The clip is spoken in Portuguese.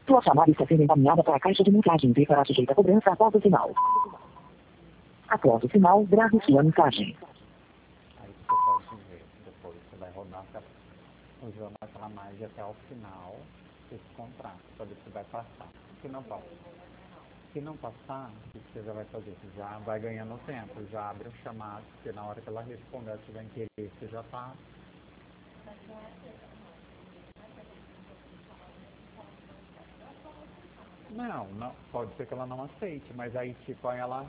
Sua chamada está sendo encaminhada para a caixa de mensagens e será sujeita a cobrança após o sinal. Após o sinal, grave sua mensagem. Aí você pode ver, depois você vai rodar até o João vai falar mais até o final desse contrato, para ver se vai passar. Se não passar. Se não passar, o que você já vai fazer? Você já vai ganhando tempo, já abre um chamado, porque na hora que ela responder, se tiver interesse, você já está. Não, pode ser que ela não aceite, mas aí tipo, aí ela